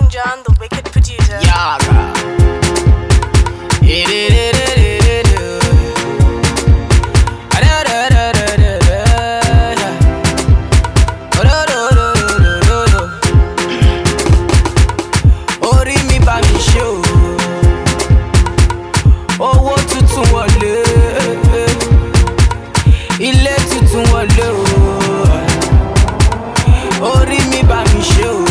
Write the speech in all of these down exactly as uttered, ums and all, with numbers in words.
John, the wicked producer. Yaga. Orí mi bá mi ṣe o, owó tuntun wọlé, ilé tuntun wọlé o. Orí mi bá mi ṣe o.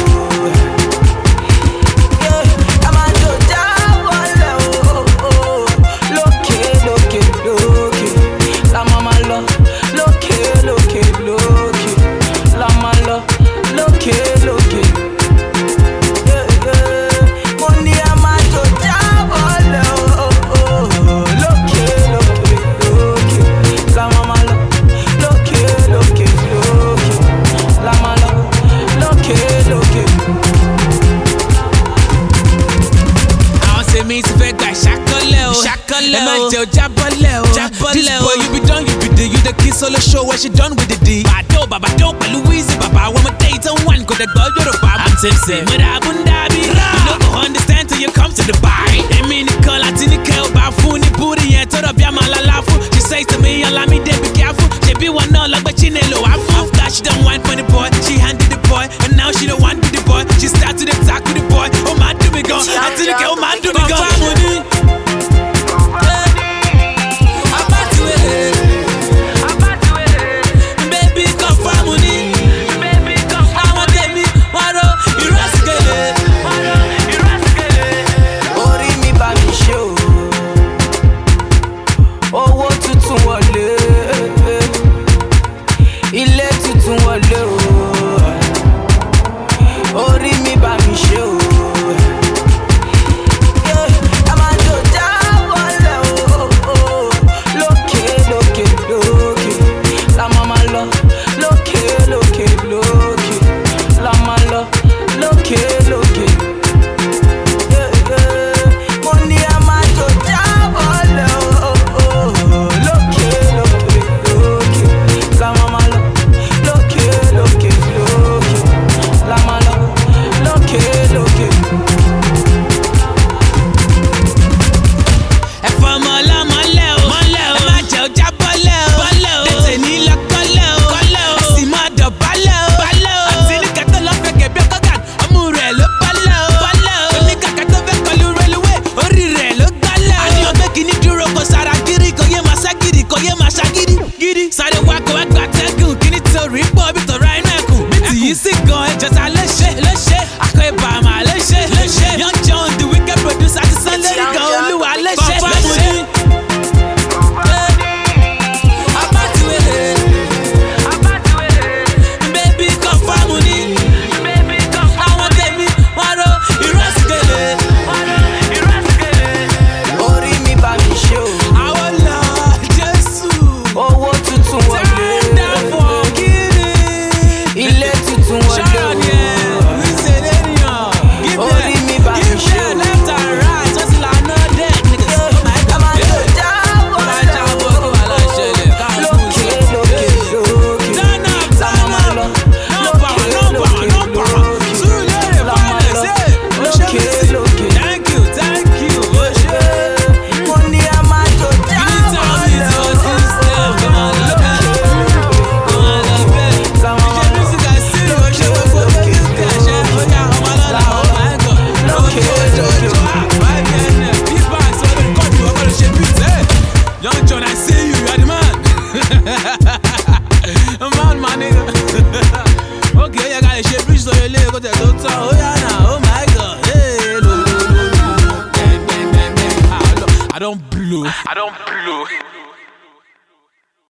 This boy, you be done, you be the, you the kid solo show where she done with the D. Bado, baba, do, pa Louise, baba, one more date on one, go the girl, you're the baba. I'm tipsy, mada bundabi. You don't go understand till you come to the bar. I mean, the call, I think the girl, ba funi booty, and told up ya malalafu. She says to me, allow me, they be careful. She be one all like, but she nello, I fool. After she done wine for the boy, she handed the boy, and now she don't want with the boy. She start to the talk with the boy. Oh man, do me go, I think the girl, man, do me go. Ilé tuntun wọlé o, orí mi bá mi ṣe o. A máa jò já wọlé o, lókè lókè lókè, la máa máa lọ, lókè lókè lókè, la máa lọ, lókè lókè. Mo ní a máa jò já wọlé o, lókè lókè lókè, la máa máa lọ. Sáré wá kó wá gba tẹ́gùn kí nítorí pọ̀ bí tọ̀rọ̀ inú ẹ̀kún. Bí ti yí sí gan ẹjọ́ta léṣe léṣe. Akọ ibà máa léṣe léṣe. Young John the wicked producer ti sán lérí gan olúwa léṣe léṣe. Young John, I see you, you are the man. Man, my nigga. Okay, you gotta shape bridge so you live, go to the doctor. Oh, yeah, now, oh my god. Hey, no, no, no, no, no. Bang, bang, bang, bang. I don't blow. I don't blow.